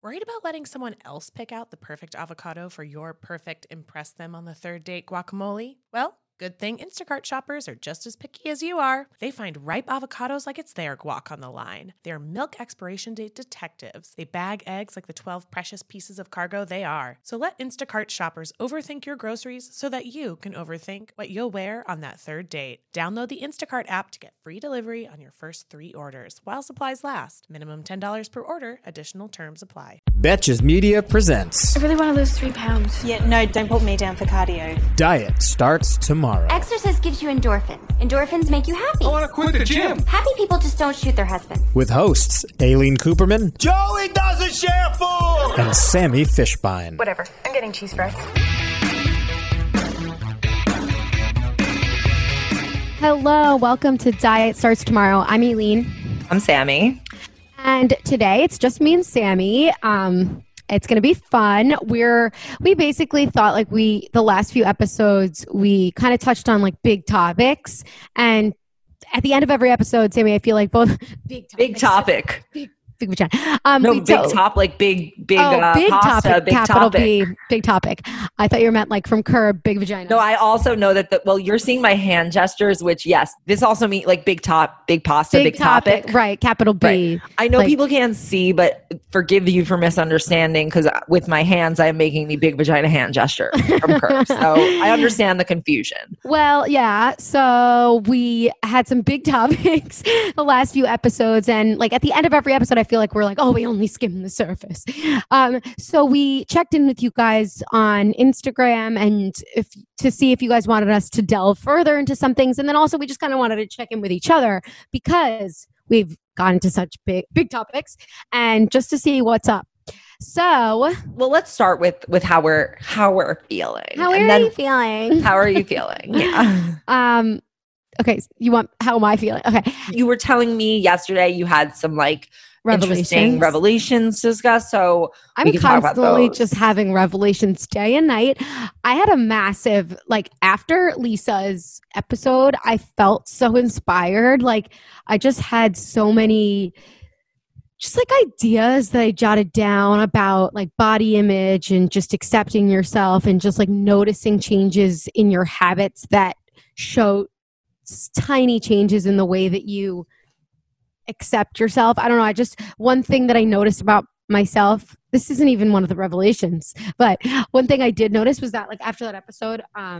Worried about letting someone else pick out the perfect avocado for your perfect impress them on the third date guacamole? Well, good thing Instacart shoppers are just as picky as you are. They find ripe avocados like it's their guac on the line. They're milk expiration date detectives. They bag eggs like the 12 precious pieces of cargo they are. So let Instacart shoppers overthink your groceries so that you can overthink what you'll wear on that third date. Download the Instacart app to get free delivery on your first 3 orders while supplies last. Minimum $10 per order. Additional terms apply. Betches Media presents I really want to lose 3 pounds. Yeah, no, don't put me down for cardio. Diet Starts Tomorrow. Exercise gives you endorphins. Endorphins make you happy. I want to quit the gym. Happy people just don't shoot their husbands. With hosts Aileen Cooperman, Joey doesn't share food. and Sammy Fishbein. Whatever. I'm getting cheese fries. Hello, welcome to Diet Starts Tomorrow. I'm Aileen. I'm Sammy. And today it's just me and Sammy. It's going to be fun. We basically thought like the last few episodes, we kind of touched on like big topics. And at the end of every episode, Sammy, I feel like both Big topic. Big vagina. Big top, like big big pasta, topic, big capital topic. B, big topic. I thought you meant like from Curb, big vagina. No, I also know that, you're seeing my hand gestures, which, yes, this also means like big top, big pasta, big topic. Right, capital B. Right. I know Like- people can't see, but forgive you for misunderstanding because with my hands, I am making the big vagina hand gesture from Curb. So I understand the confusion. Well, yeah. So we had some big topics the last few episodes. And like at the end of every episode, I feel like we're like, oh, we only skimmed the surface. So we checked in with you guys on Instagram and to see if you guys wanted us to delve further into some things. And then also we just kind of wanted to check in with each other because we've gone into such big topics and just to see what's up. So, Well, let's start with how we're feeling. how And are then you feeling? How are you feeling? Yeah. Okay. How am I feeling? Okay. You were telling me yesterday you had some like interesting revelations to discuss. So I'm we can talk about constantly those. just having revelations day and night. I had a massive, like after Lisa's episode, I felt so inspired. Like I just had so many just like ideas that I jotted down about like body image and just accepting yourself and just like noticing changes in your habits that show tiny changes in the way that you accept yourself. I don't know. One thing that I noticed about myself, this isn't even one of the revelations, but one thing I did notice was that like after that episode,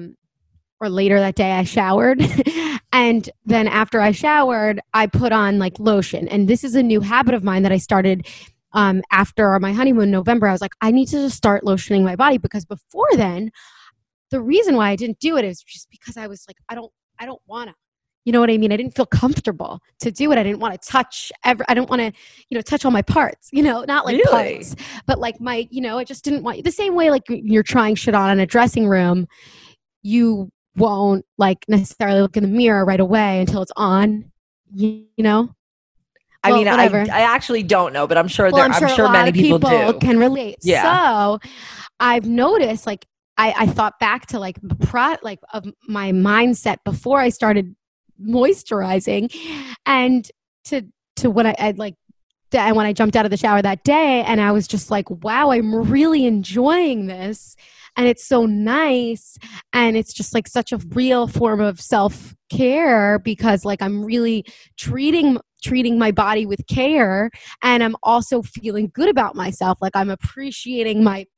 or later that day, I showered. And then after I showered, I put on like lotion. And this is a new habit of mine that I started after my honeymoon in November. I was like, I need to just start lotioning my body because before then, the reason why I didn't do it is just because I was like, I don't want to. You know what I mean? I didn't feel comfortable to do it. I didn't want to touch I don't want to, touch all my parts, not like Really? parts, but like my, I just didn't want the same way, like you're trying shit on in a dressing room, you won't like necessarily look in the mirror right away until it's on, I Well, mean, whatever. I actually don't know, but I'm sure Well, I'm sure a lot many of people do. can relate. Yeah. So I've noticed like, I thought back to like of my mindset before I started moisturizing and to when I like when I jumped out of the shower that day and I was just like, wow, I'm really enjoying this and it's so nice and it's just like such a real form of self-care because like I'm really treating my body with care and I'm also feeling good about myself. Like I'm appreciating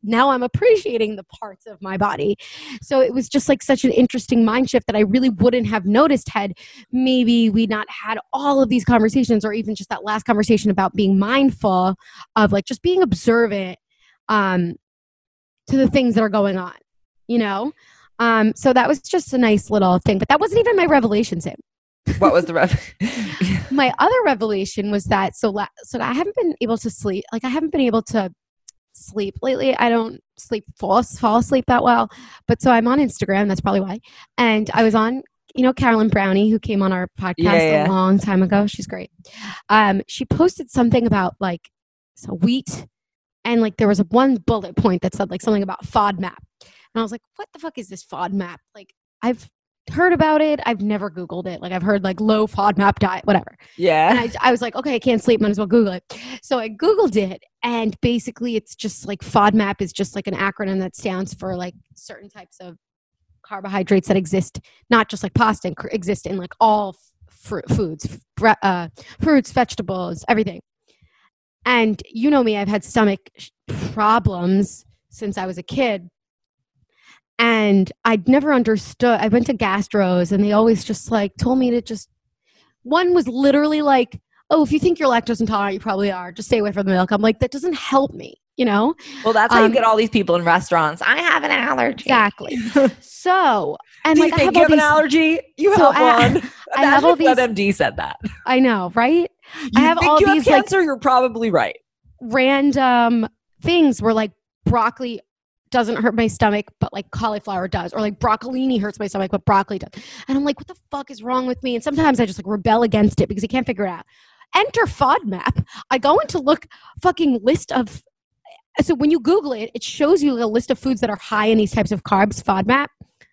the parts of my body. So it was just like such an interesting mind shift that I really wouldn't have noticed had maybe we not had all of these conversations or even just that last conversation about being mindful of like just being observant to the things that are going on, So that was just a nice little thing, but that wasn't even my revelation, Sam. What was the My other revelation was that so I haven't been able to sleep. Like I haven't been able to sleep lately. I don't fall asleep that well. But so I'm on Instagram. That's probably why. And I was on, Carolyn Brownie, who came on our podcast a long time ago. She's great. She posted something about like wheat, and like there was one bullet point that said like something about FODMAP. And I was like, what the fuck is this FODMAP? Like heard about it. I've never Googled it. Like I've heard like low FODMAP diet, whatever. Yeah. And I was like, okay, I can't sleep. Might as well Google it. So I Googled it. And basically it's just like FODMAP is just like an acronym that stands for like certain types of carbohydrates that exist, not just like pasta, exist in like all foods, fruits, vegetables, everything. And you know me, I've had stomach problems since I was a kid. And I'd never understood. I went to gastros and they always just like told me to just, one was literally like, oh, if you think you're lactose intolerant, you probably are. Just stay away from the milk. I'm like, that doesn't help me, you know? Well, that's how you get all these people in restaurants. I have an allergy. Exactly. So, and Do like, you think you have an allergy? You have one. I have all these. WebMD said that. I know, right? I have all these cancer, you're probably right. Random things where like broccoli doesn't hurt my stomach, but like cauliflower does, or like broccolini hurts my stomach, but broccoli does. And I'm like, what the fuck is wrong with me? And sometimes I just like rebel against it because I can't figure it out. Enter FODMAP. I go into look fucking list of, so when you Google it, it shows you a list of foods that are high in these types of carbs, FODMAP.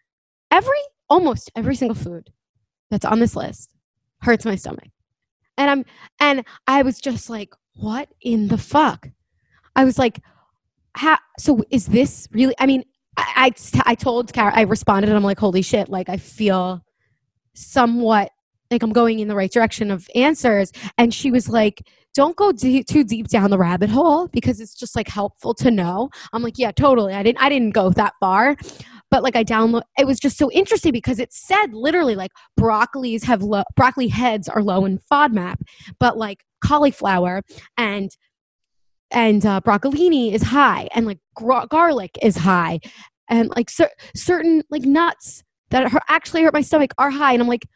Almost every single food that's on this list hurts my stomach. And I was just like, what in the fuck? I was like, so is this really, I mean, I told Kara, I responded and I'm like, holy shit, like I feel somewhat like I'm going in the right direction of answers. And she was like, don't go too deep down the rabbit hole because it's just like helpful to know. I'm like, yeah, totally. I didn't go that far, but like it was just so interesting because it said literally like broccoli heads are low in FODMAP, but like cauliflower and broccolini is high, and like garlic is high, and like certain like nuts that actually hurt my stomach are high, and I'm like,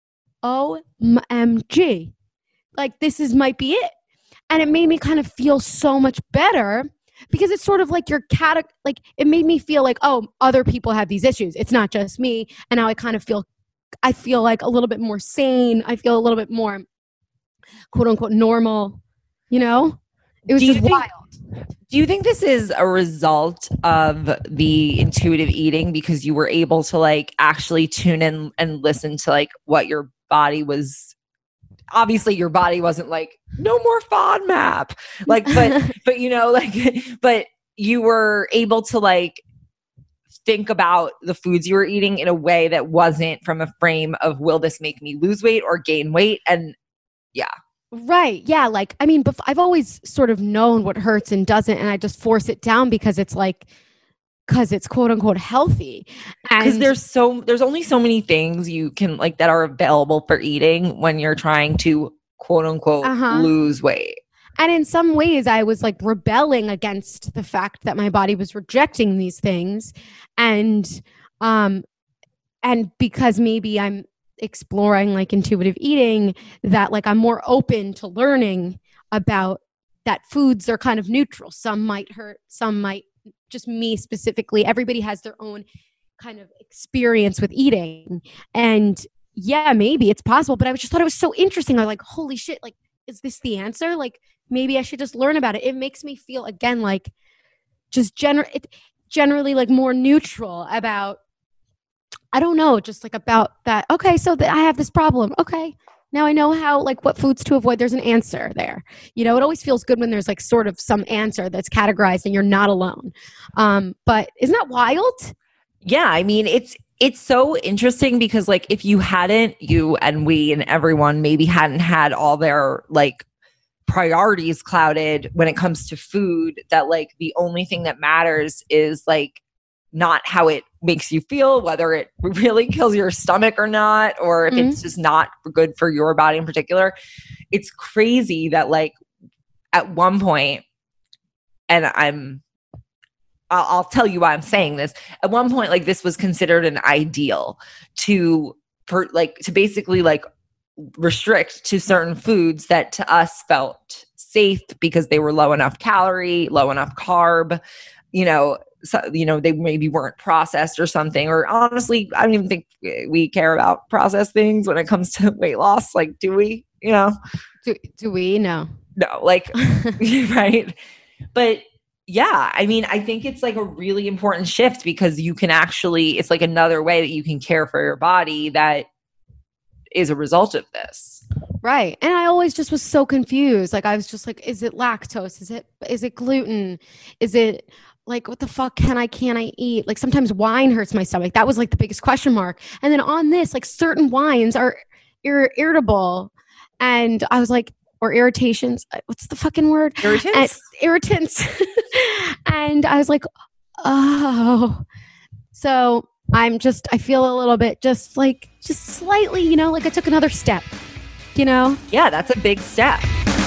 OMG, like this might be it. And it made me kind of feel so much better because it's sort of like like it made me feel like, oh, other people have these issues. It's not just me. And now I feel like a little bit more sane. I feel a little bit more quote unquote normal, you know? It was just wild. Do you think this is a result of the intuitive eating because you were able to like actually tune in and listen to like what your body was? Obviously your body wasn't like, no more FODMAP. Like, but you know, like, but you were able to like think about the foods you were eating in a way that wasn't from a frame of, will this make me lose weight or gain weight? And yeah. Right. Yeah. Like, I mean, I've always sort of known what hurts and doesn't, and I just force it down because it's quote unquote healthy. Because there's only so many things you can like that are available for eating when you're trying to quote unquote lose weight. And in some ways I was like rebelling against the fact that my body was rejecting these things. And because maybe I'm exploring like intuitive eating, that like I'm more open to learning about that foods are kind of neutral. Some might hurt, some might, just me specifically. Everybody has their own kind of experience with eating. And yeah, maybe it's possible, but I just thought it was so interesting. I was like, holy shit, like, is this the answer? Like, maybe I should just learn about it. It makes me feel again, like just generally like more neutral about, I don't know, just like about that. Okay, so I have this problem. Okay, now I know how, like what foods to avoid. There's an answer there. You know, it always feels good when there's like sort of some answer that's categorized and you're not alone. But isn't that wild? Yeah, I mean, it's so interesting because like if you and we and everyone maybe hadn't had all their like priorities clouded when it comes to food, that like the only thing that matters is like not how it makes you feel, whether it really kills your stomach or not, or if it's just not good for your body in particular. It's crazy that like at one point, and I'll tell you why I'm saying this. At one point, like this was considered an ideal to basically like restrict to certain foods that to us felt safe because they were low enough calorie, low enough carb, so, they maybe weren't processed or something. Or honestly, I don't even think we care about processed things when it comes to weight loss. Like, do we, Do we? No. No, like, right. But yeah, I mean, I think it's like a really important shift because you can actually, it's like another way that you can care for your body that is a result of this. Right. And I always just was so confused. Like I was just like, is it lactose? Is it gluten? Is it like, what the fuck can't I eat? Like sometimes wine hurts my stomach. That was like the biggest question mark. And then on this, like certain wines are irritable. And I was like, or irritations. What's the fucking word? Irritants. And I was like, oh. So I feel a little bit just slightly, you know, like I took another step, you know? Yeah, that's a big step.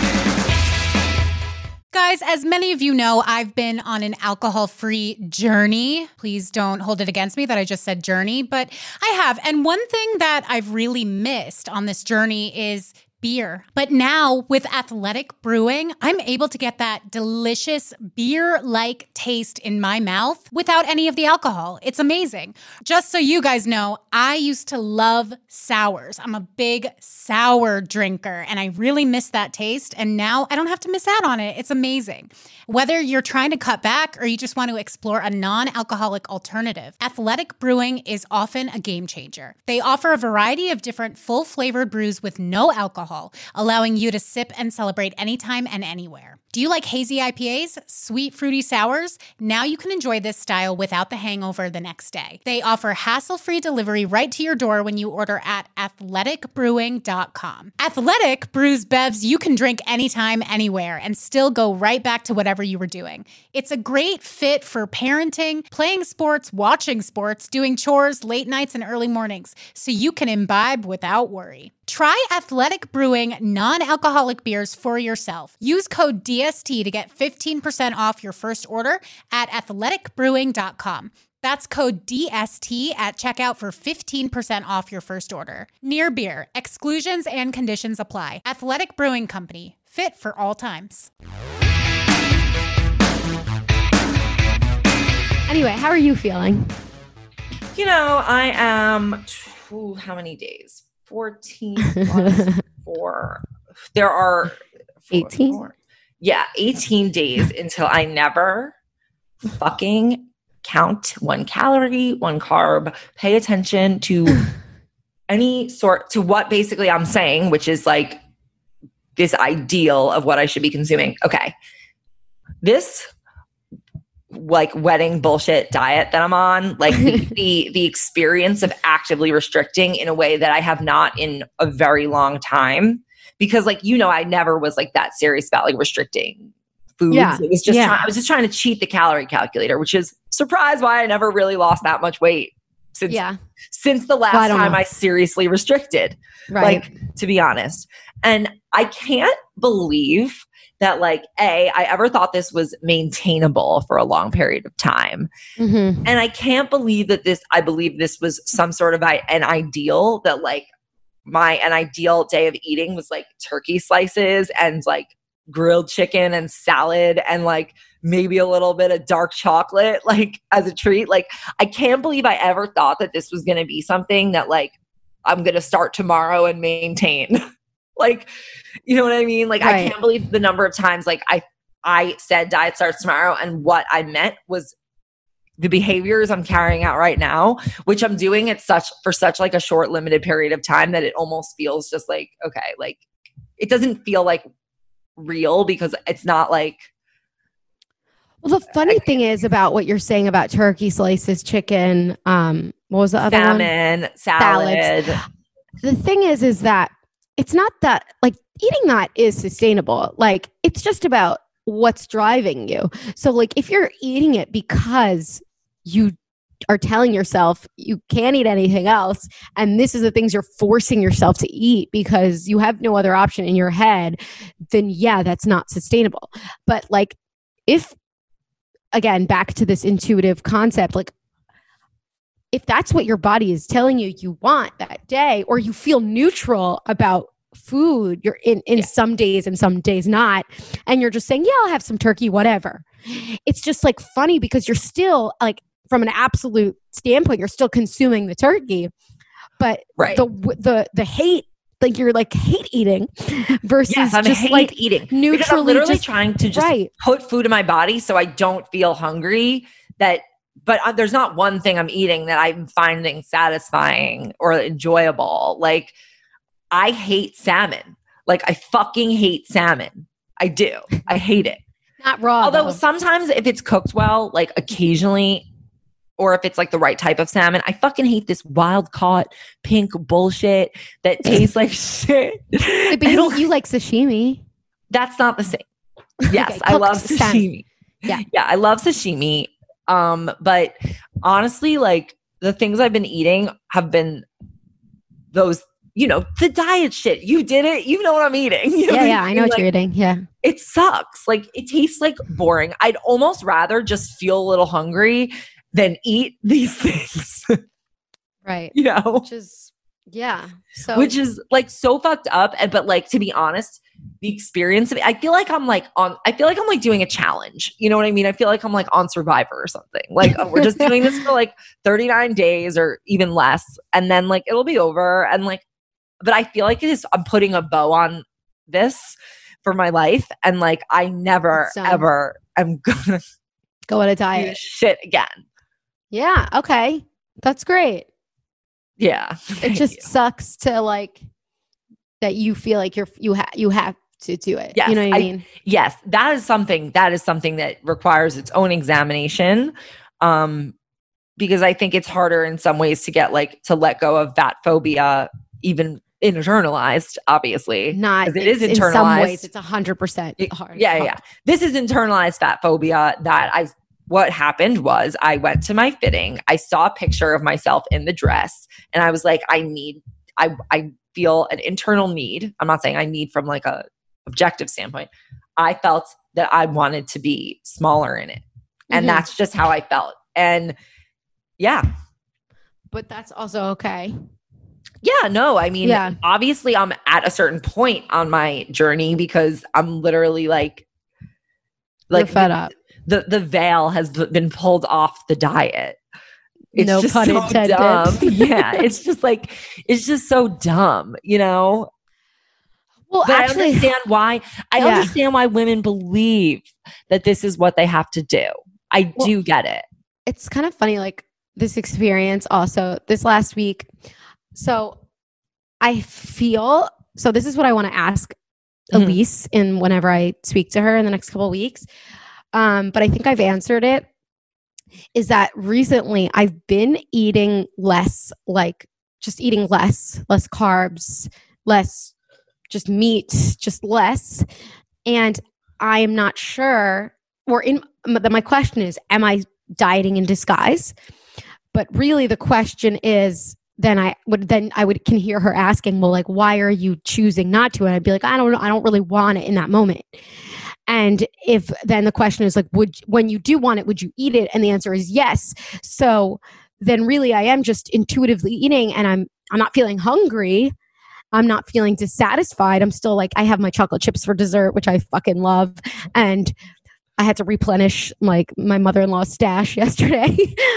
Guys, as many of you know, I've been on an alcohol-free journey. Please don't hold it against me that I just said journey, but I have. And one thing that I've really missed on this journey is beer. But now with Athletic Brewing, I'm able to get that delicious beer-like taste in my mouth without any of the alcohol. It's amazing. Just so you guys know, I used to love sours. I'm a big sour drinker and I really miss that taste. And now I don't have to miss out on it. It's amazing. Whether you're trying to cut back or you just want to explore a non-alcoholic alternative, Athletic Brewing is often a game changer. They offer a variety of different full-flavored brews with no alcohol, allowing you to sip and celebrate anytime and anywhere. Do you like hazy IPAs, sweet fruity sours? Now you can enjoy this style without the hangover the next day. They offer hassle-free delivery right to your door when you order at athleticbrewing.com. Athletic brews bevs you can drink anytime, anywhere, and still go right back to whatever you were doing. It's a great fit for parenting, playing sports, watching sports, doing chores, late nights, and early mornings, so you can imbibe without worry. Try Athletic Brewing non-alcoholic beers for yourself. Use code DST to get 15% off your first order at athleticbrewing.com. That's code DST at checkout for 15% off your first order. Near Beer. Exclusions and conditions apply. Athletic Brewing Company. Fit for all times. Anyway, how are you feeling? You know, I am, how many days? 14 plus 4. There are 18. Yeah, 18 days until I never fucking count 1 calorie, 1 carb, pay attention to to what basically I'm saying, which is like this ideal of what I should be consuming. Okay. This like wedding bullshit diet that I'm on, like the experience of actively restricting in a way that I have not in a very long time, because like, you know, I never was like that serious about like restricting foods. Yeah. It was just I was just trying to cheat the calorie calculator, which is surprise why I never really lost that much weight since the last time I seriously restricted, like, to be honest. And I can't believe that like, I ever thought this was maintainable for a long period of time. Mm-hmm. And I can't believe that I believe this was some sort of an ideal, that like an ideal day of eating was like turkey slices and like grilled chicken and salad and like maybe a little bit of dark chocolate, like as a treat. Like, I can't believe I ever thought that this was going to be something that like I'm going to start tomorrow and maintain. Like, you know what I mean? Like, I can't believe the number of times like I said diet starts tomorrow, and what I meant was the behaviors I'm carrying out right now, which I'm doing for such like a short limited period of time that it almost feels just like, okay, like it doesn't feel like real because it's not like. Well, the funny thing is about what you're saying about turkey slices, chicken, what was the other one? Salmon, salad. The thing is that it's not that like eating that is sustainable. Like, it's just about what's driving you. So like if you're eating it because you are telling yourself you can't eat anything else, and this is the things you're forcing yourself to eat because you have no other option in your head, then yeah, that's not sustainable. But like, if, again, back to this intuitive concept, like if that's what your body is telling you you want that day, or you feel neutral about food, you're in some days and some days not, and you're just saying, yeah, I'll have some turkey, whatever. It's just like funny because you're still like, from an absolute standpoint, you're still consuming the turkey, but the hate like you're like hate eating versus Yes, I'm just hate like eating. Because I'm neutrally literally just trying to just right. put food in my body so I don't feel hungry. But there's not one thing I'm eating that I'm finding satisfying or enjoyable. Like, I hate salmon. Like, I fucking hate salmon. I do. I hate it. Not raw. Although though. sometimes if it's cooked well, like occasionally, or if it's like the right type of salmon, I fucking hate this wild caught pink bullshit that tastes like shit. But you like sashimi. That's not the same. Yes, Okay, I love cooked salmon. sashimi. Yeah. Yeah, I love sashimi. But honestly, like the things I've been eating have been those, the diet shit. You did it. You know what I'm eating. You know what Yeah, I know what you're eating. Yeah. It sucks. Like, it tastes like boring. I'd almost rather just feel a little hungry than eat these things. Right. Which is so which is like so fucked up. But like, to be honest, the experience of it, I feel like I'm like doing a challenge. You know what I mean? I feel like I'm like on Survivor or something. Like, we're just doing this for like 39 days or even less. And then like, it'll be over. And like, but I feel like I'm putting a bow on this for my life. And like, I never, ever am gonna go on a do diet. this shit again. Yeah. Okay. That's great. Yeah. It just sucks to like that you feel like you have to do it. Yes, you know what I mean? Yes. That is something that requires its own examination. Because I think it's harder in some ways to let go of fat phobia, even internalized, obviously. Not it is internalized. In some ways, it's 100% hard. Yeah. This is internalized fat phobia what happened was I went to my fitting. I saw a picture of myself in the dress and I was like, I feel an internal need. I'm not saying I need from like a objective standpoint. I felt that I wanted to be smaller in it. And that's just how I felt. And yeah. But that's also okay. Yeah, no, I mean, obviously I'm at a certain point on my journey because I'm literally like you're fed up. The veil has been pulled off the diet. It's no just pun so intended. dumb. Yeah, it's just so dumb, Well, but actually, I understand why women believe that this is what they have to do. I do get it. It's kind of funny, like this experience also this last week. So I feel, so this is what I want to ask Elise in whenever I speak to her in the next couple of weeks. But I think I've answered it, is that recently I've been eating less, like just eating less carbs, less just meat, just less. And I am not sure, my question is, am I dieting in disguise? But really the question is, then I can hear her asking, well, like, why are you choosing not to? And I'd be like, I don't know. I don't really want it in that moment. And if then the question is like, when you do want it, would you eat it? And the answer is yes. So then really I am just intuitively eating and I'm not feeling hungry. I'm not feeling dissatisfied. I'm still like, I have my chocolate chips for dessert, which I fucking love. And I had to replenish like my mother-in-law's stash yesterday.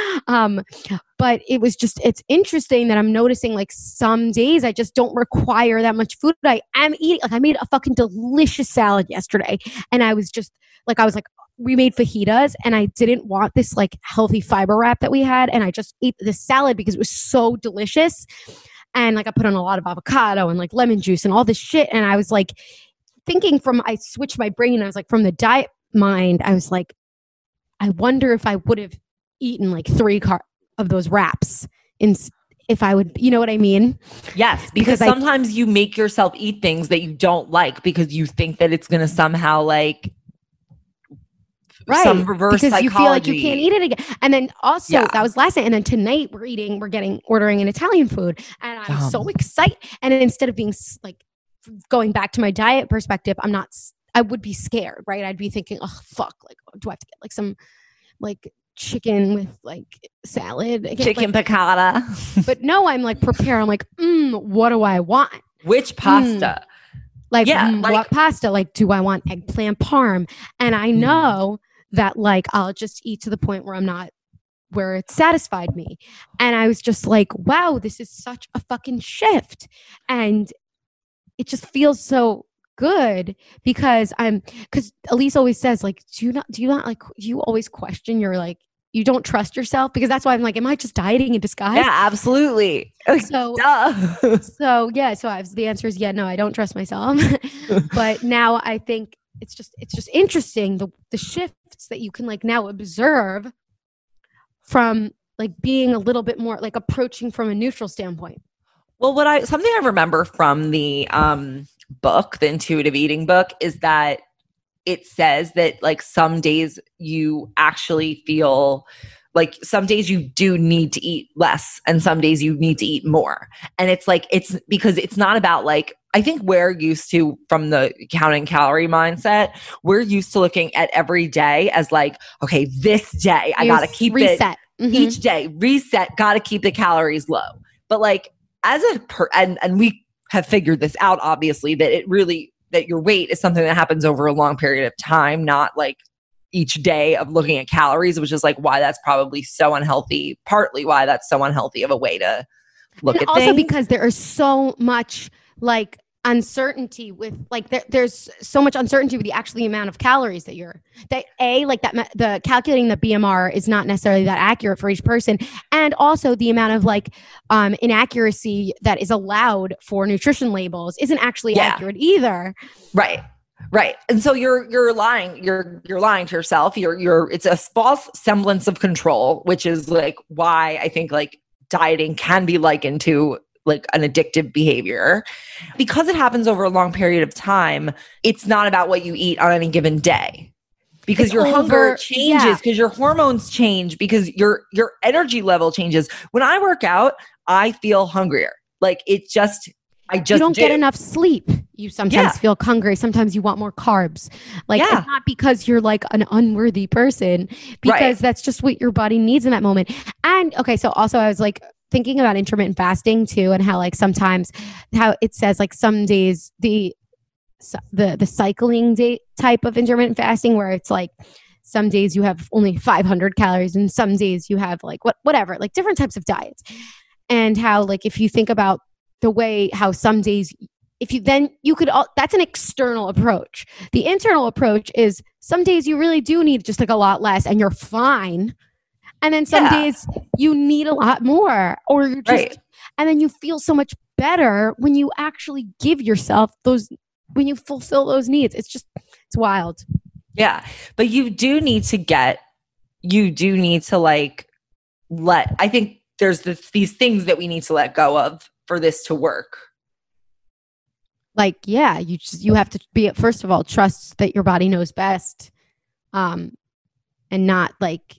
But it's interesting that I'm noticing like some days I just don't require that much food. I am eating, like I made a fucking delicious salad yesterday. And I was like, we made fajitas and I didn't want this like healthy fiber wrap that we had. And I just ate this salad because it was so delicious. And like I put on a lot of avocado and like lemon juice and all this shit. And I was like I switched my brain and I was like, from the diet mind, I was like, I wonder if I would have eaten like 3 of those wraps if I would, you know what I mean? Yes, because sometimes you make yourself eat things that you don't like because you think that it's going to somehow like some reverse because psychology. You feel like you can't eat it again. And then also that was last night. And then tonight we're ordering an Italian food and I'm so excited. And instead of being like going back to my diet perspective, I would be scared, right? I'd be thinking, oh, fuck, like, do I have to get like some like chicken with like salad? Chicken piccata. But no, I'm like prepared. I'm like, what do I want? Which pasta? What pasta? Like, do I want eggplant parm? And I know that like, I'll just eat to the point where it satisfied me. And I was just like, wow, this is such a fucking shift. And it just feels so good because Elise always says like, do you not like, you always question your like, you don't trust yourself, because that's why I'm like, am I just dieting in disguise? Yeah, absolutely. So, Duh. so the answer is no, I don't trust myself. But now I think it's just interesting the shifts that you can like now observe from like being a little bit more like approaching from a neutral standpoint. Well, something I remember from the book, the intuitive eating book, is that it says that like some days you actually feel like some days you do need to eat less and some days you need to eat more. And it's like, it's because it's not about like, I think we're used to, from the counting calorie mindset, we're used to looking at every day as like, okay, this day I got to keep reset. Each day, reset, got to keep the calories low. But like and we have figured this out, obviously, that your weight is something that happens over a long period of time, not like each day of looking at calories, which is like why that's probably so unhealthy, partly why that's so unhealthy of a way to look at also things. Because there is so much like uncertainty with like there's so much uncertainty with the amount of calories that the calculating the BMR is not necessarily that accurate for each person, and also the amount of like inaccuracy that is allowed for nutrition labels isn't actually accurate either. Right. And so you're lying to yourself. It's a false semblance of control, which is like why I think like dieting can be likened to like an addictive behavior, because it happens over a long period of time. It's not about what you eat on any given day, because your hunger changes, because your hormones change, because your energy level changes. When I work out, I feel hungrier. Like you don't get enough sleep. You sometimes feel hungry. Sometimes you want more carbs. Like it's not because you're like an unworthy person, because that's just what your body needs in that moment. And okay, so also I was like thinking about intermittent fasting too, and how like sometimes how it says like some days the cycling day type of intermittent fasting, where it's like some days you have only 500 calories and some days you have like whatever, like different types of diets. And how like if you think about the way how some days that's an external approach. The internal approach is some days you really do need just like a lot less and you're fine. And then some days you need a lot more, or you're just, and then you feel so much better when you actually give yourself when you fulfill those needs. It's wild. Yeah. But you do need to like I think there's these things that we need to let go of for this to work. Like, you have to first of all, trust that your body knows best, and not like,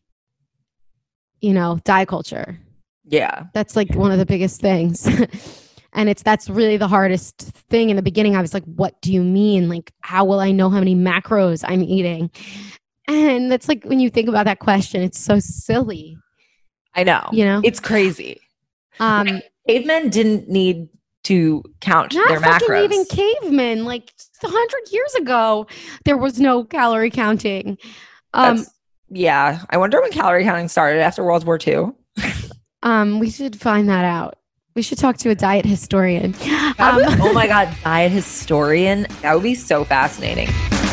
diet culture. Yeah. That's like one of the biggest things. And that's really the hardest thing. In the beginning, I was like, what do you mean? Like, how will I know how many macros I'm eating? And that's like, when you think about that question, it's so silly. I know. It's crazy. Cavemen didn't need to count their macros. Not even cavemen. Like 100 years ago, there was no calorie counting. Yeah. I wonder when calorie counting started, after World War II. We should find that out. We should talk to a diet historian. Oh my God, diet historian. That would be so fascinating.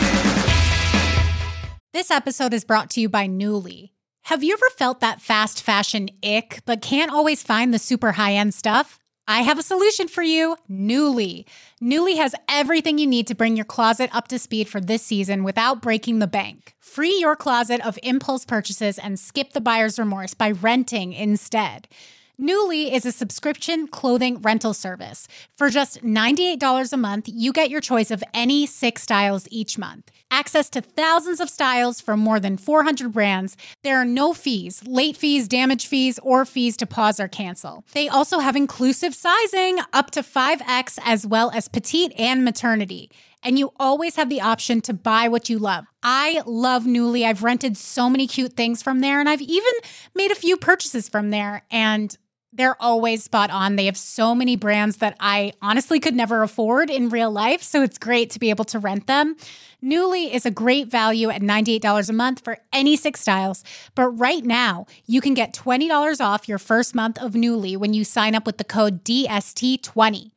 This episode is brought to you by Nuuly. Have you ever felt that fast fashion ick, but can't always find the super high-end stuff? I have a solution for you, Nuuly. Nuuly has everything you need to bring your closet up to speed for this season without breaking the bank. Free your closet of impulse purchases and skip the buyer's remorse by renting instead. Nuuly is a subscription clothing rental service. For just $98 a month, you get your choice of any 6 styles each month. Access to thousands of styles from more than 400 brands. There are no fees, late fees, damage fees, or fees to pause or cancel. They also have inclusive sizing, up to 5X, as well as petite and maternity. And you always have the option to buy what you love. I love Nuuly. I've rented so many cute things from there, and I've even made a few purchases from there, and they're always spot on. They have so many brands that I honestly could never afford in real life, so it's great to be able to rent them. Nuuly is a great value at $98 a month for any 6 styles, but right now you can get $20 off your first month of Nuuly when you sign up with the code DST20.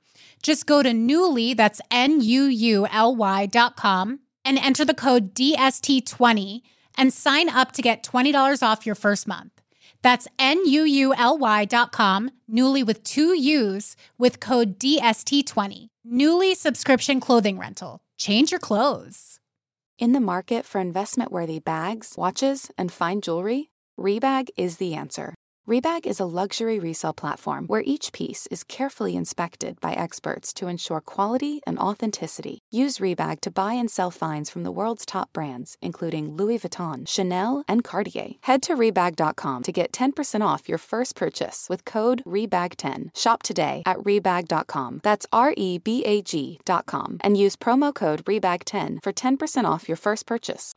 Just go to Nuuly, that's NUULY.com, and enter the code DST20 and sign up to get $20 off your first month. That's NUULY.com, Nuuly with 2 U's, with code DST20. Nuuly subscription clothing rental. Change your clothes. In the market for investment-worthy bags, watches, and fine jewelry, Rebag is the answer. Rebag is a luxury resale platform where each piece is carefully inspected by experts to ensure quality and authenticity. Use Rebag to buy and sell finds from the world's top brands, including Louis Vuitton, Chanel, and Cartier. Head to Rebag.com to get 10% off your first purchase with code REBAG10. Shop today at Rebag.com. That's REBAG.com. And use promo code REBAG10 for 10% off your first purchase.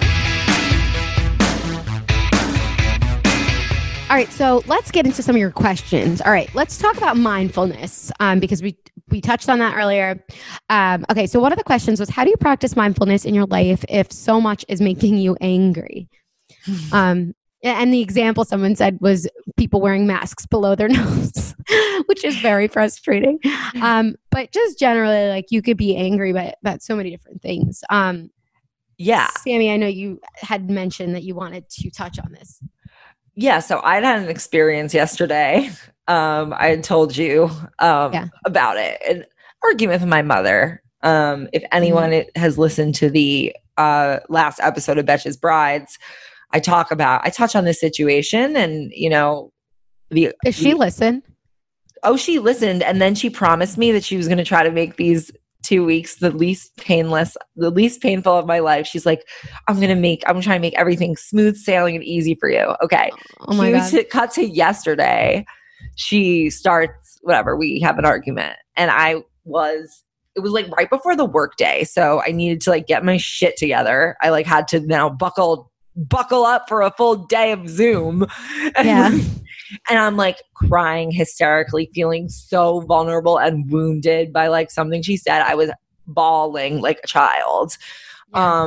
All right, so let's get into some of your questions. All right, let's talk about mindfulness because we touched on that earlier. Okay, so one of the questions was, how do you practice mindfulness in your life if so much is making you angry? And the example someone said was people wearing masks below their nose, which is very frustrating. But just generally, like, you could be angry about so many different things. Yeah. Sammy, I know you had mentioned that you wanted to touch on this. Yeah, so I'd had an experience yesterday. I had told you about it. An argument with my mother. If anyone has listened to the last episode of Betches Brides, I touch on this situation, and Does she listen? Oh, she listened, and then she promised me that she was going to try to make these 2 weeks the least painful of my life. She's like, I'm trying to make everything smooth sailing and easy for you. Okay. Oh my God. Cut to yesterday. She starts, whatever, we have an argument. And it was like right before the work day. So I needed to like get my shit together. I like had to now buckle up for a full day of Zoom. Yeah. And I'm like crying hysterically, feeling so vulnerable and wounded by like something she said. I was bawling like a child. Yeah.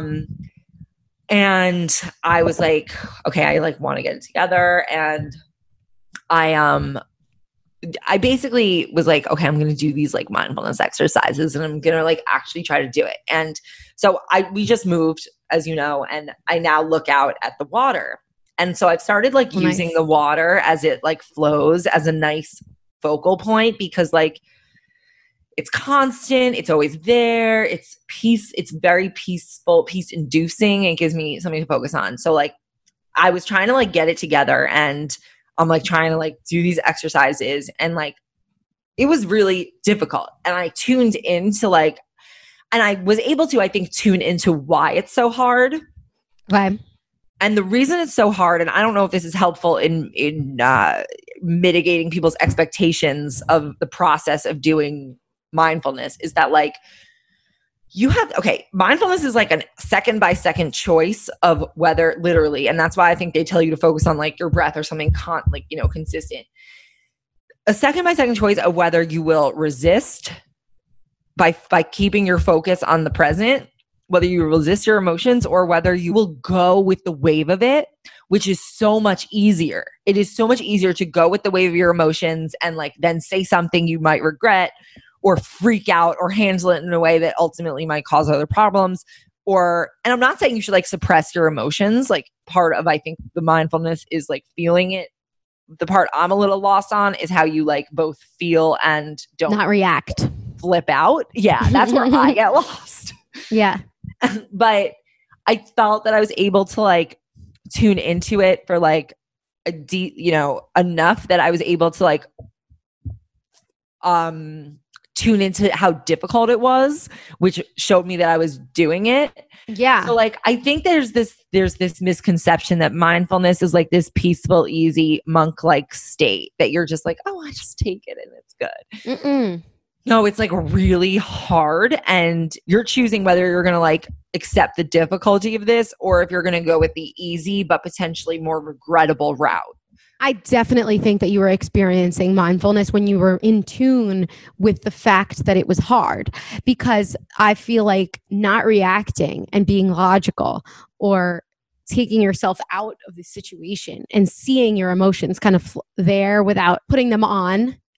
And I was like, okay, I like want to get it together. And I basically was like, okay, I'm going to do these like mindfulness exercises and I'm going to like actually try to do it. And so we just moved, as you know, and I now look out at the water. And so I've started like using the water as it like flows as a nice focal point, because like it's constant, it's always there, it's very peaceful, peace inducing. It gives me something to focus on. So like I was trying to like get it together, and I'm like trying to like do these exercises, and like it was really difficult. And I tuned into like, and I was able to, I think, tune into why it's so hard. Okay. And the reason it's so hard, and I don't know if this is helpful in mitigating people's expectations of the process of doing mindfulness, is that like mindfulness is like a second by second choice of whether literally, and that's why I think they tell you to focus on like your breath or something consistent. A second by second choice of whether you will resist by keeping your focus on the present, whether you resist your emotions or whether you will go with the wave of it, which is so much easier. It is so much easier to go with the wave of your emotions and like then say something you might regret or freak out or handle it in a way that ultimately might cause other problems. And I'm not saying you should like suppress your emotions. Like part of, I think, the mindfulness is like feeling it. The part I'm a little lost on is how you like both feel and don't not react, flip out. Yeah, that's where I get lost. Yeah. But I felt that I was able to like tune into it for like a deep, enough that I was able to like tune into how difficult it was, which showed me that I was doing it. Yeah. So like I think there's this misconception that mindfulness is like this peaceful, easy monk-like state that you're just like, oh, I just take it and it's good. Mm-mm. No, it's like really hard, and you're choosing whether you're going to like accept the difficulty of this or if you're going to go with the easy but potentially more regrettable route. I definitely think that you were experiencing mindfulness when you were in tune with the fact that it was hard, because I feel like not reacting and being logical or taking yourself out of the situation and seeing your emotions kind of there without putting them on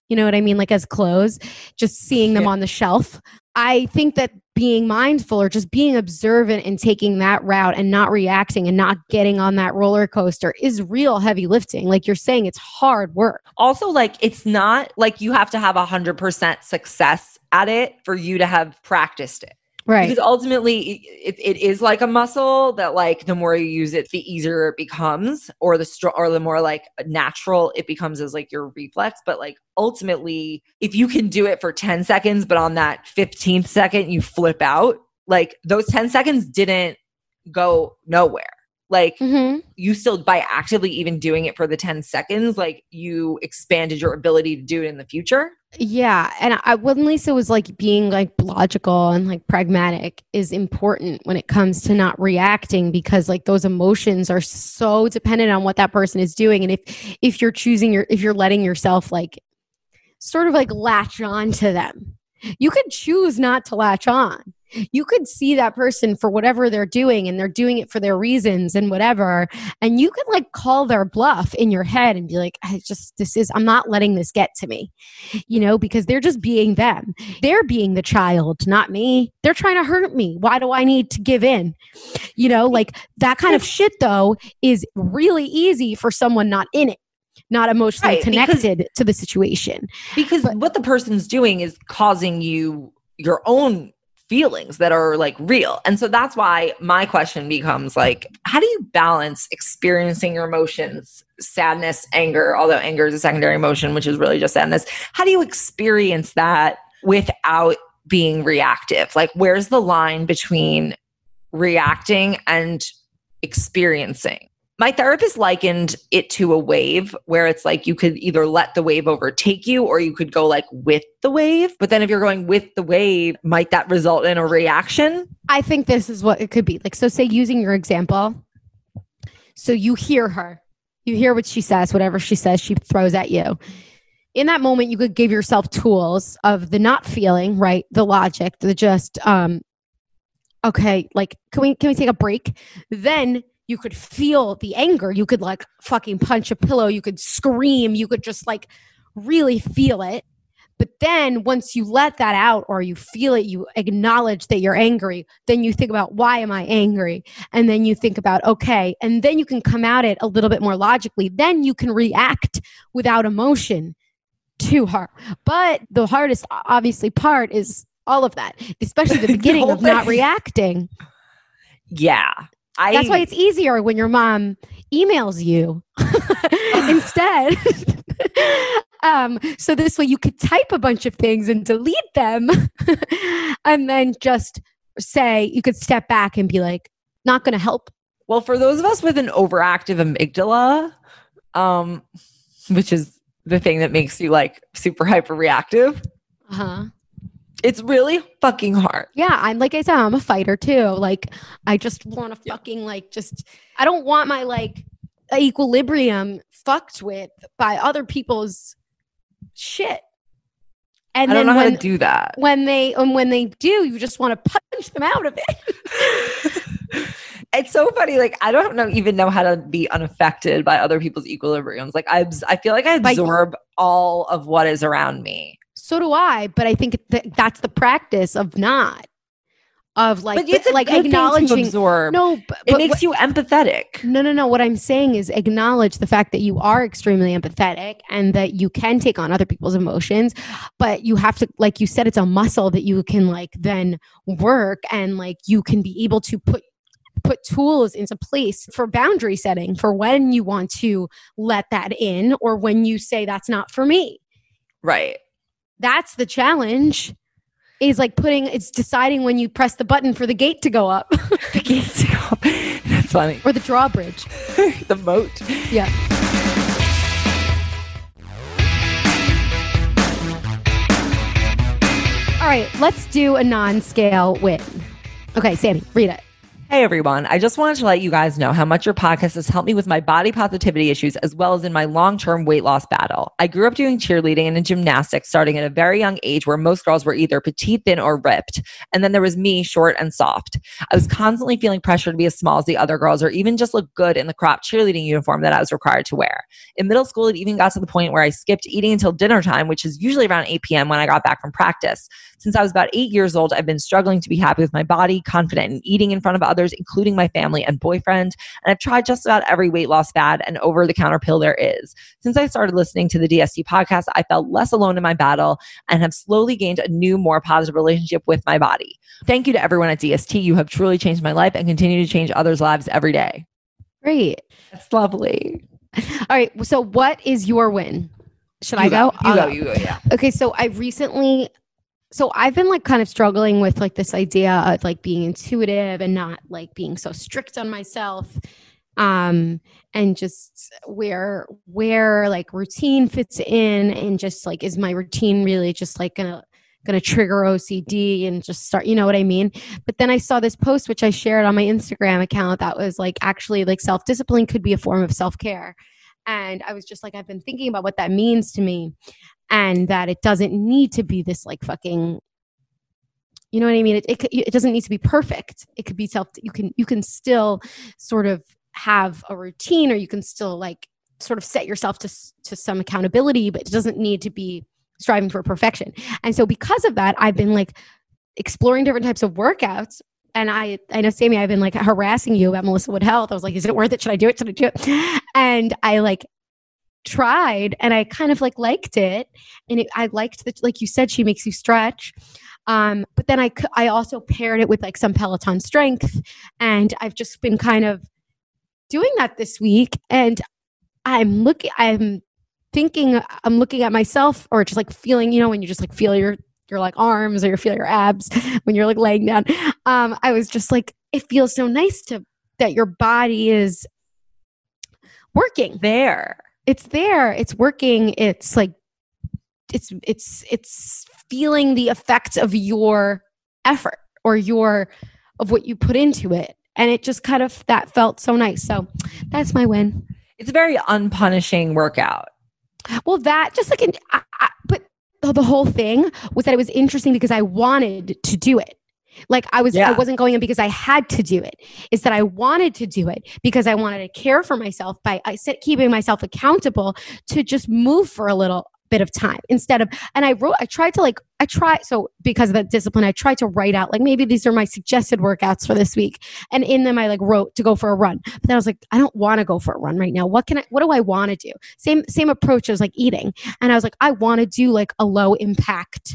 You know what I mean? Like as clothes, just seeing them on the shelf. I think that being mindful or just being observant and taking that route and not reacting and not getting on that roller coaster is real heavy lifting. Like you're saying, it's hard work. Also, like, it's not like you have to have 100% success at it for you to have practiced it. Right. Because ultimately it is like a muscle that, like, the more you use it, the easier it becomes, or the more like natural it becomes as like your reflex. But like ultimately, if you can do it for 10 seconds, but on that 15th second you flip out, like those 10 seconds didn't go nowhere. Like you still, by actively even doing it for the 10 seconds, like you expanded your ability to do it in the future. Yeah. And when Lisa was like being like logical and like pragmatic is important when it comes to not reacting, because like those emotions are so dependent on what that person is doing. And if you're if you're letting yourself like sort of like latch on to them, you could choose not to latch on. You could see that person for whatever they're doing and they're doing it for their reasons and whatever. And you could like call their bluff in your head and be like, I'm not letting this get to me, you know, because they're just being them. They're being the child, not me. They're trying to hurt me. Why do I need to give in? You know, like that kind of shit though is really easy for someone not in it, not emotionally connected to the situation. Because what the person's doing is causing you your own feelings that are like real. And so that's why my question becomes like, how do you balance experiencing your emotions, sadness, anger, although anger is a secondary emotion, which is really just sadness. How do you experience that without being reactive? Like, where's the line between reacting and experiencing? My therapist likened it to a wave where it's like you could either let the wave overtake you or you could go like with the wave. But then if you're going with the wave, might that result in a reaction? I think this is what it could be. Like, so say using your example. So you hear her, you hear what she says, whatever she says, she throws at you. In that moment, you could give yourself tools of the not feeling, right? The logic, the just, okay, like, can we take a break? Then you could feel the anger. You could like fucking punch a pillow. You could scream. You could just like really feel it. But then once you let that out or you feel it, you acknowledge that you're angry. Then you think about, why am I angry? And then you think about, okay. And then you can come at it a little bit more logically. Then you can react without emotion to her. But the hardest, obviously, part is all of that, especially the beginning of not reacting. Yeah. That's why it's easier when your mom emails you instead. So this way you could type a bunch of things and delete them and then just say, you could step back and be like, not going to help. Well, for those of us with an overactive amygdala, which is the thing that makes you like super hyper reactive. It's really fucking hard. Yeah. I'm like I said, I'm a fighter too. Like I just want to fucking like, I don't want my like equilibrium fucked with by other people's shit. And I don't then know how to do that. When they do, you just want to punch them out of it. It's so funny. Like, I don't even know how to be unaffected by other people's equilibriums. Like I feel like I absorb all of what is around me. So do I, but I think that's the practice of not. Of like, but it's like acknowledging. To absorb. No, but it makes you empathetic. No. What I'm saying is acknowledge the fact that you are extremely empathetic and that you can take on other people's emotions, but you have to, like you said, it's a muscle that you can like then work, and like you can be able to put tools into place for boundary setting for when you want to let that in or when you say that's not for me. Right. That's the challenge. Is like it's deciding when you press the button for the gate to go up. The gate to go up. That's funny. Or the drawbridge. The moat. Yeah. All right, let's do a non-scale win. Okay, Sammy, read it. Hey everyone, I just wanted to let you guys know how much your podcast has helped me with my body positivity issues as well as in my long-term weight loss battle. I grew up doing cheerleading and in gymnastics starting at a very young age where most girls were either petite, thin, or ripped. And then there was me, short and soft. I was constantly feeling pressure to be as small as the other girls or even just look good in the cropped cheerleading uniform that I was required to wear. In middle school, it even got to the point where I skipped eating until dinner time, which is usually around 8 p.m. when I got back from practice. Since I was about 8 years old, I've been struggling to be happy with my body, confident in eating in front of others, including my family and boyfriend. And I've tried just about every weight loss fad and over-the-counter pill there is. Since I started listening to the DST podcast, I felt less alone in my battle and have slowly gained a new, more positive relationship with my body. Thank you to everyone at DST. You have truly changed my life and continue to change others' lives every day. Great. That's lovely. All right. So what is your win? Should I go? You go. Yeah. Okay. So I've been like kind of struggling with like this idea of like being intuitive and not like being so strict on myself. And just where like routine fits in and just like, is my routine really just like gonna trigger OCD and just start, you know what I mean? But then I saw this post, which I shared on my Instagram account, that was like, actually like self-discipline could be a form of self-care. And I was just like, I've been thinking about what that means to me. And that it doesn't need to be this like fucking, you know what I mean? It doesn't need to be perfect. It could be you can still sort of have a routine, or you can still like sort of set yourself to some accountability, but it doesn't need to be striving for perfection. And so because of that, I've been like exploring different types of workouts. And I know, Sammy, I've been like harassing you about Melissa Wood Health. I was like, is it worth it? Should I do it? And I like tried, and I kind of like liked it, and I liked that, like you said, she makes you stretch, but then I also paired it with like some Peloton strength, and I've just been kind of doing that this week, and I'm looking at myself, or just like feeling, you know, when you just like feel your like arms, or you feel your abs when you're like laying down. I was just like, it feels so nice that your body is working there. It's there. It's working. It's like, it's feeling the effects of your effort or of what you put into it. And it just kind of, that felt so nice. So that's my win. It's a very unpunishing workout. Well, that just like, but the whole thing was that it was interesting because I wanted to do it. Like I wasn't going in because I had to do it. It's that I wanted to do it because I wanted to care for myself by keeping myself accountable to just move for a little bit of time instead of, and so because of that discipline, I tried to write out like, maybe these are my suggested workouts for this week. And in them, I like wrote to go for a run, but then I was like, I don't want to go for a run right now. What do I want to do? Same approach as like eating. And I was like, I want to do like a low impact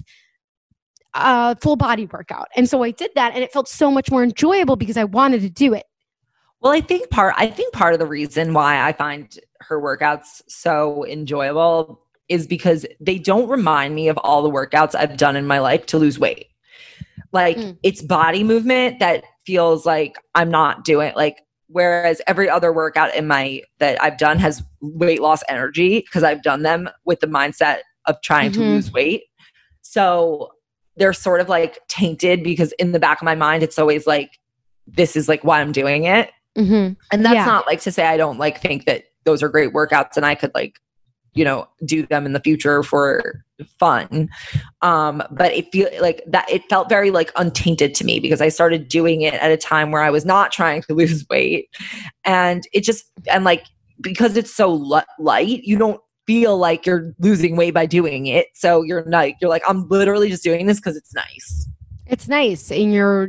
full body workout. And so I did that, and it felt so much more enjoyable because I wanted to do it. Well, I think part of the reason why I find her workouts so enjoyable is because they don't remind me of all the workouts I've done in my life to lose weight. Like it's body movement that feels like I'm not doing, like, whereas every other workout that I've done has weight loss energy because I've done them with the mindset of trying to lose weight. So they're sort of like tainted because in the back of my mind, it's always like, this is like why I'm doing it. And that's not like to say I don't like think that those are great workouts and I could like, you know, do them in the future for fun. But it felt very like untainted to me because I started doing it at a time where I was not trying to lose weight. And because it's so light, you don't feel like you're losing weight by doing it. So you're like, I'm literally just doing this because it's nice. It's nice. And you're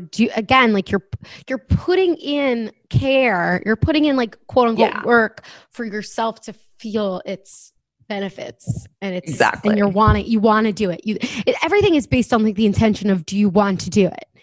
putting in care, you're putting in like quote unquote work for yourself to feel its benefits. And it's exactly, and you want to do it. Everything is based on like the intention of, do you want to do it?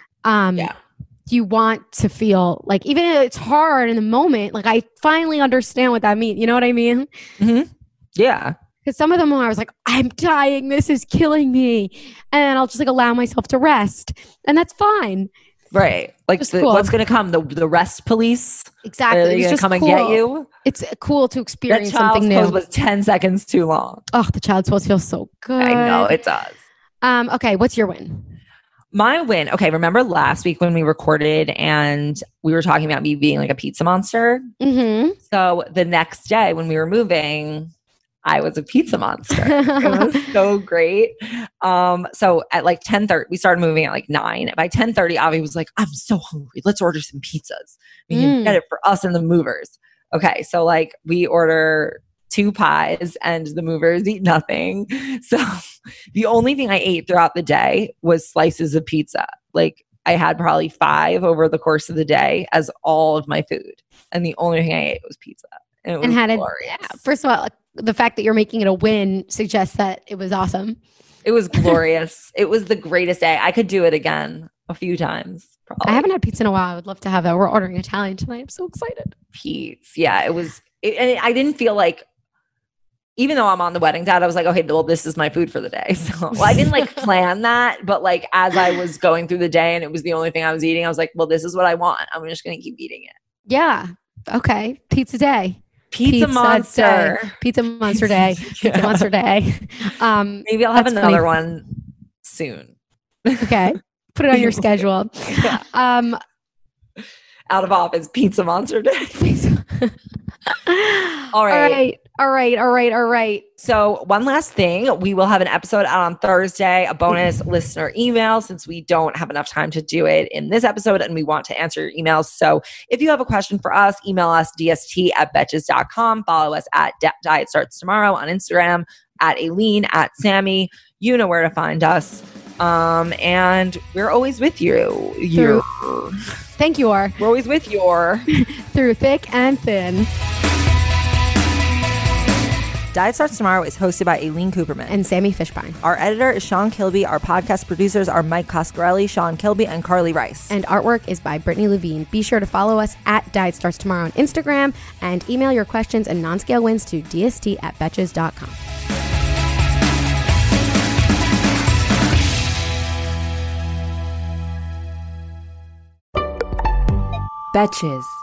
Do you want to feel like, even if it's hard in the moment, like I finally understand what that means. You know what I mean? Mm-hmm. Yeah. Because some of them I was like, I'm dying. This is killing me. And then I'll just like allow myself to rest. And that's fine. Right. Like cool. What's going to come? The rest police? Exactly. Are they going to come and get you? It's cool to experience that something new. Child's pose was 10 seconds too long. Oh, the child's pose feels so good. I know, it does. Okay. What's your win? My win. Okay, remember last week when we recorded and we were talking about me being like a pizza monster? Mm-hmm. So the next day when we were moving, I was a pizza monster. It was so great. So at like 10:30, we started moving at like 9. By 10:30, Avi was like, I'm so hungry. Let's order some pizzas. We can get it for us and the movers. Okay, so like we order 2 pies and the movers eat nothing. So the only thing I ate throughout the day was slices of pizza. Like I had probably 5 over the course of the day as all of my food. And the only thing I ate was pizza. And it was glorious. First of all, the fact that you're making it a win suggests that it was awesome. It was glorious. It was the greatest day. I could do it again a few times. Probably. I haven't had pizza in a while. I would love to have that. We're ordering Italian tonight. I'm so excited. Pizza. Yeah, it was. And I didn't feel like, even though I'm on the wedding dad, I was like, okay, well, this is my food for the day. So I didn't like plan that, but like as I was going through the day and it was the only thing I was eating, I was like, well, this is what I want. I'm just going to keep eating it. Yeah. Okay. Pizza day. Pizza monster. Day. Pizza monster day. Pizza monster day. Maybe I'll have another one soon. Okay. Put it on your schedule. Out of office pizza monster day. All right. So one last thing, we will have an episode out on Thursday, a bonus listener email, since we don't have enough time to do it in this episode and we want to answer your emails. So if you have a question for us, email us dst@betches.com. Follow us at Diet Starts Tomorrow on Instagram, at Aileen, at Sammy. You know where to find us. And we're always with you. Thank you. We're always with you. Through thick and thin. Diet Starts Tomorrow is hosted by Aileen Cooperman and Sammy Fishbein. Our editor is Sean Kilby. Our podcast producers are Mike Coscarelli, Sean Kilby, and Carly Rice. And artwork is by Brittany Levine. Be sure to follow us at Diet Starts Tomorrow on Instagram and email your questions and non-scale wins to dst@betches.com. Betches.